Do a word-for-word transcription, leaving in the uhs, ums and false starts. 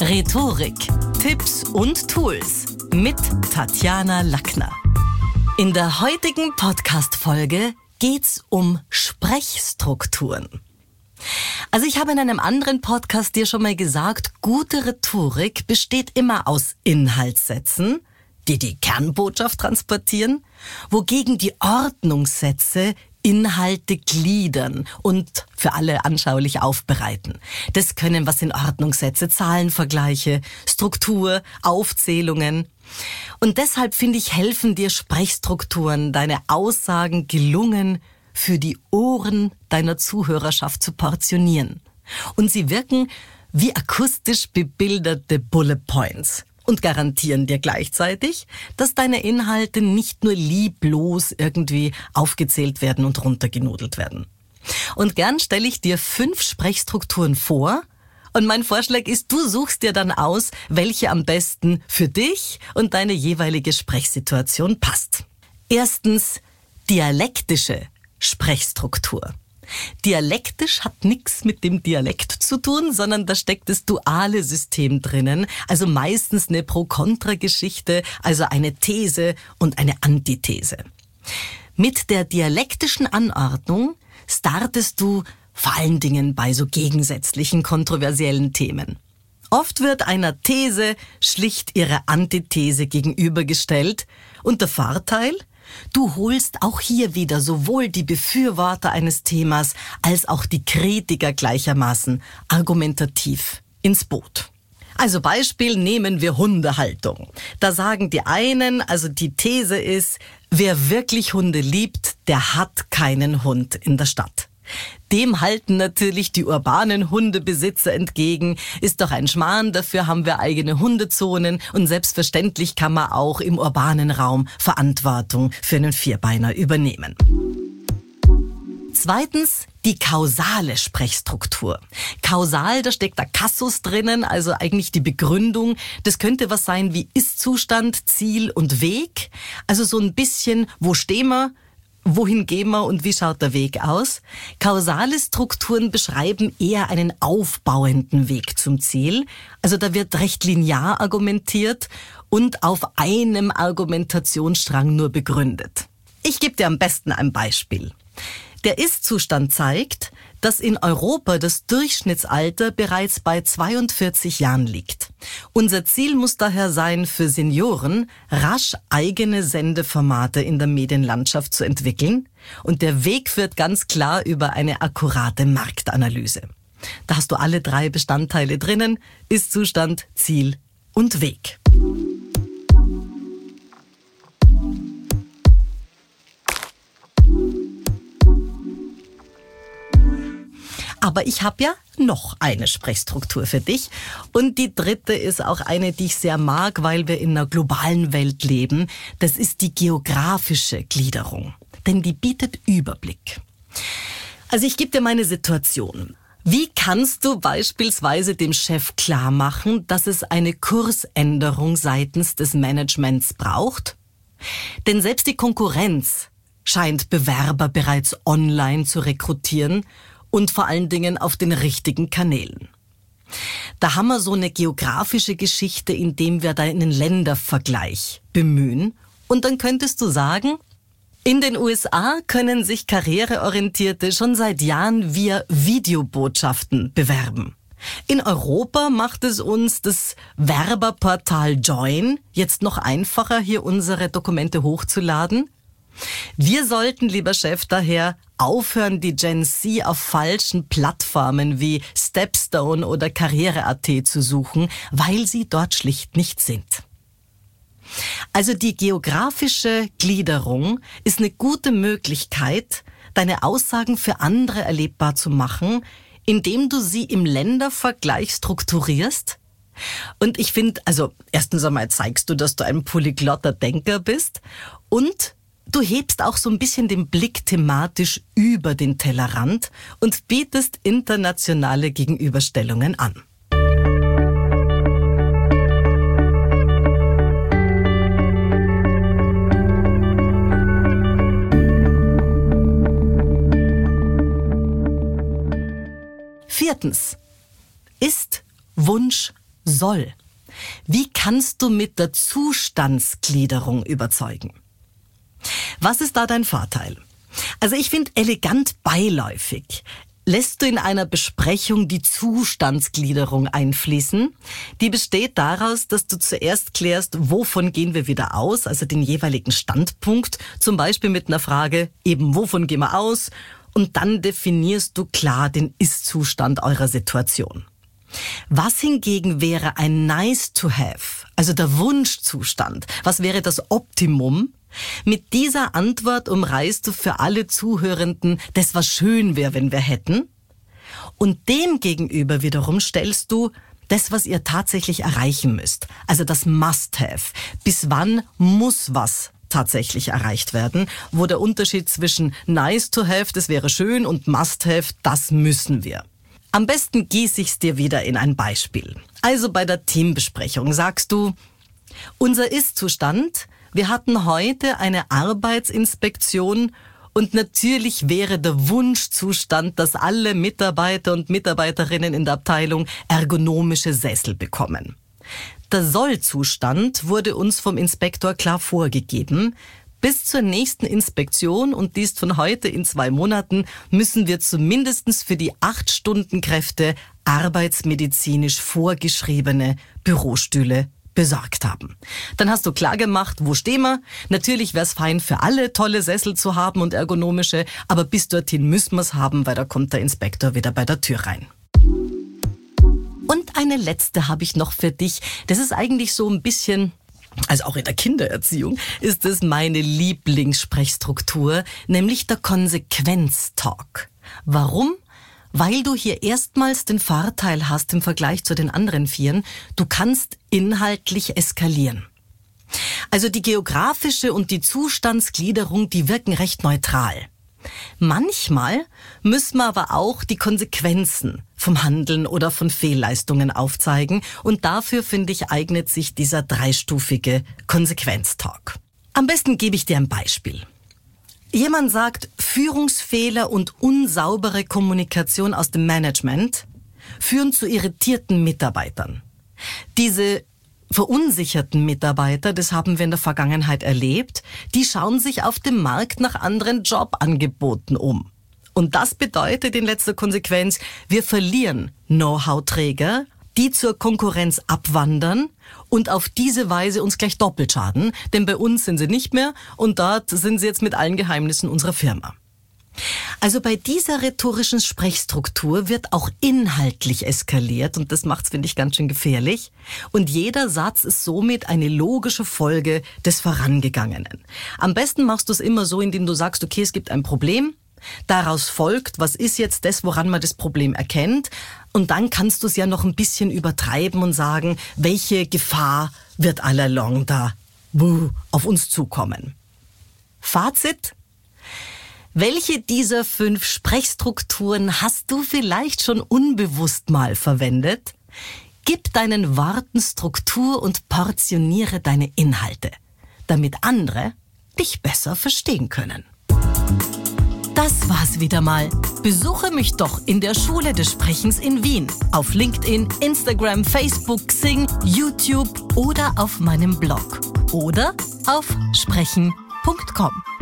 Rhetorik, Tipps und Tools mit Tatjana Lackner. In der heutigen Podcast-Folge geht's um Sprechstrukturen. Also ich habe in einem anderen Podcast dir schon mal gesagt, gute Rhetorik besteht immer aus Inhaltssätzen, die die Kernbotschaft transportieren, wogegen die Ordnungssätze Inhalte gliedern und für alle anschaulich aufbereiten. Das können, was sind Ordnungssätze, Zahlenvergleiche, Struktur, Aufzählungen. Und deshalb finde ich, helfen dir Sprechstrukturen, deine Aussagen gelungen für die Ohren deiner Zuhörerschaft zu portionieren. Und sie wirken wie akustisch bebilderte Bullet Points und garantieren dir gleichzeitig, dass deine Inhalte nicht nur lieblos irgendwie aufgezählt werden und runtergenudelt werden. Und gern stelle ich dir fünf Sprechstrukturen vor und mein Vorschlag ist, du suchst dir dann aus, welche am besten für dich und deine jeweilige Sprechsituation passt. Erstens, dialektische Sprechstruktur. Dialektisch hat nichts mit dem Dialekt zu tun, sondern da steckt das duale System drinnen, also meistens eine Pro-Kontra-Geschichte, also eine These und eine Antithese. Mit der dialektischen Anordnung startest du vor allen Dingen bei so gegensätzlichen, kontroversiellen Themen. Oft wird einer These schlicht ihre Antithese gegenübergestellt und der Vorteil: du holst auch hier wieder sowohl die Befürworter eines Themas als auch die Kritiker gleichermaßen argumentativ ins Boot. Also Beispiel, nehmen wir Hundehaltung. Da sagen die einen, also die These ist, wer wirklich Hunde liebt, der hat keinen Hund in der Stadt. Dem halten natürlich die urbanen Hundebesitzer entgegen, ist doch ein Schmarrn, dafür haben wir eigene Hundezonen und selbstverständlich kann man auch im urbanen Raum Verantwortung für einen Vierbeiner übernehmen. Zweitens, die kausale Sprechstruktur. Kausal, da steckt der Kasus drinnen, also eigentlich die Begründung. Das könnte was sein wie Ist-Zustand, Ziel und Weg. Also so ein bisschen, wo stehen wir? Wohin gehen wir und wie schaut der Weg aus? Kausale Strukturen beschreiben eher einen aufbauenden Weg zum Ziel. Also da wird recht linear argumentiert und auf einem Argumentationsstrang nur begründet. Ich gebe dir am besten ein Beispiel. Der Ist-Zustand zeigt, dass in Europa das Durchschnittsalter bereits bei zweiundvierzig Jahren liegt. Unser Ziel muss daher sein, für Senioren rasch eigene Sendeformate in der Medienlandschaft zu entwickeln. Und der Weg führt ganz klar über eine akkurate Marktanalyse. Da hast du alle drei Bestandteile drinnen: Ist-Zustand, Ziel und Weg. Aber ich habe ja noch eine Sprechstruktur für dich. Und die dritte ist auch eine, die ich sehr mag, weil wir in einer globalen Welt leben. Das ist die geografische Gliederung. Denn die bietet Überblick. Also ich gebe dir meine Situation. Wie kannst du beispielsweise dem Chef klar machen, dass es eine Kursänderung seitens des Managements braucht? Denn selbst die Konkurrenz scheint Bewerber bereits online zu rekrutieren und vor allen Dingen auf den richtigen Kanälen. Da haben wir so eine geografische Geschichte, indem wir da einen Ländervergleich bemühen. Und dann könntest du sagen, in den U S A können sich Karriereorientierte schon seit Jahren via Videobotschaften bewerben. In Europa macht es uns das Werberportal Join jetzt noch einfacher, hier unsere Dokumente hochzuladen. Wir sollten, lieber Chef, daher aufhören, die Gen Z auf falschen Plattformen wie Stepstone oder Karriere Punkt at zu suchen, weil sie dort schlicht nicht sind. Also die geografische Gliederung ist eine gute Möglichkeit, deine Aussagen für andere erlebbar zu machen, indem du sie im Ländervergleich strukturierst. Und ich finde, also erstens einmal zeigst du, dass du ein polyglotter Denker bist und du hebst auch so ein bisschen den Blick thematisch über den Tellerrand und bietest internationale Gegenüberstellungen an. Viertens. Ist Wunsch soll. Wie kannst du mit der Zustandsgliederung überzeugen? Was ist da dein Vorteil? Also ich finde elegant beiläufig. Lässt du in einer Besprechung die Zustandsgliederung einfließen? Die besteht daraus, dass du zuerst klärst, wovon gehen wir wieder aus, also den jeweiligen Standpunkt, zum Beispiel mit einer Frage, eben wovon gehen wir aus? Und dann definierst du klar den Ist-Zustand eurer Situation. Was hingegen wäre ein nice to have, also der Wunschzustand? Was wäre das Optimum? Mit dieser Antwort umreißt du für alle Zuhörenden das, was schön wäre, wenn wir hätten. Und dem gegenüber wiederum stellst du das, was ihr tatsächlich erreichen müsst. Also das Must-Have. Bis wann muss was tatsächlich erreicht werden? Wo der Unterschied zwischen nice to have, das wäre schön, und Must-Have, das müssen wir. Am besten gieße ich's dir wieder in ein Beispiel. Also bei der Teambesprechung sagst du, unser Ist-Zustand: Wir hatten heute eine Arbeitsinspektion und natürlich wäre der Wunschzustand, dass alle Mitarbeiter und Mitarbeiterinnen in der Abteilung ergonomische Sessel bekommen. Der Soll-Zustand wurde uns vom Inspektor klar vorgegeben. Bis zur nächsten Inspektion, und die ist von heute in zwei Monaten, müssen wir zumindest für die acht Stundenkräfte arbeitsmedizinisch vorgeschriebene Bürostühle besorgt haben. Dann hast du klar gemacht, wo stehen wir. Natürlich wäre es fein, für alle tolle Sessel zu haben und ergonomische, aber bis dorthin müssen wir es haben, weil da kommt der Inspektor wieder bei der Tür rein. Und eine letzte habe ich noch für dich. Das ist eigentlich so ein bisschen, also auch in der Kindererziehung, ist es meine Lieblingssprechstruktur, nämlich der Konsequenztalk. Warum? Weil du hier erstmals den Vorteil hast im Vergleich zu den anderen Vieren, du kannst inhaltlich eskalieren. Also die geografische und die Zustandsgliederung, die wirken recht neutral. Manchmal müssen wir aber auch die Konsequenzen vom Handeln oder von Fehlleistungen aufzeigen, und dafür, finde ich, eignet sich dieser dreistufige Konsequenztalk. Am besten gebe ich dir ein Beispiel. Jemand sagt, Führungsfehler und unsaubere Kommunikation aus dem Management führen zu irritierten Mitarbeitern. Diese verunsicherten Mitarbeiter, das haben wir in der Vergangenheit erlebt, die schauen sich auf dem Markt nach anderen Jobangeboten um. Und das bedeutet in letzter Konsequenz, wir verlieren Know-how-Träger, die zur Konkurrenz abwandern und auf diese Weise uns gleich doppelt schaden, denn bei uns sind sie nicht mehr und dort sind sie jetzt mit allen Geheimnissen unserer Firma. Also bei dieser rhetorischen Sprechstruktur wird auch inhaltlich eskaliert, und das macht's, finde ich, ganz schön gefährlich. Und jeder Satz ist somit eine logische Folge des Vorangegangenen. Am besten machst du es immer so, indem du sagst, okay, es gibt ein Problem. Daraus folgt, was ist jetzt das, woran man das Problem erkennt? Und dann kannst du es ja noch ein bisschen übertreiben und sagen, welche Gefahr wird all along da wuh, auf uns zukommen. Fazit: Welche dieser fünf Sprechstrukturen hast du vielleicht schon unbewusst mal verwendet? Gib deinen Worten Struktur und portioniere deine Inhalte, damit andere dich besser verstehen können. Das war's wieder mal. Besuche mich doch in der Schule des Sprechens in Wien. Auf LinkedIn, Instagram, Facebook, Xing, YouTube oder auf meinem Blog. Oder auf sprechen punkt com.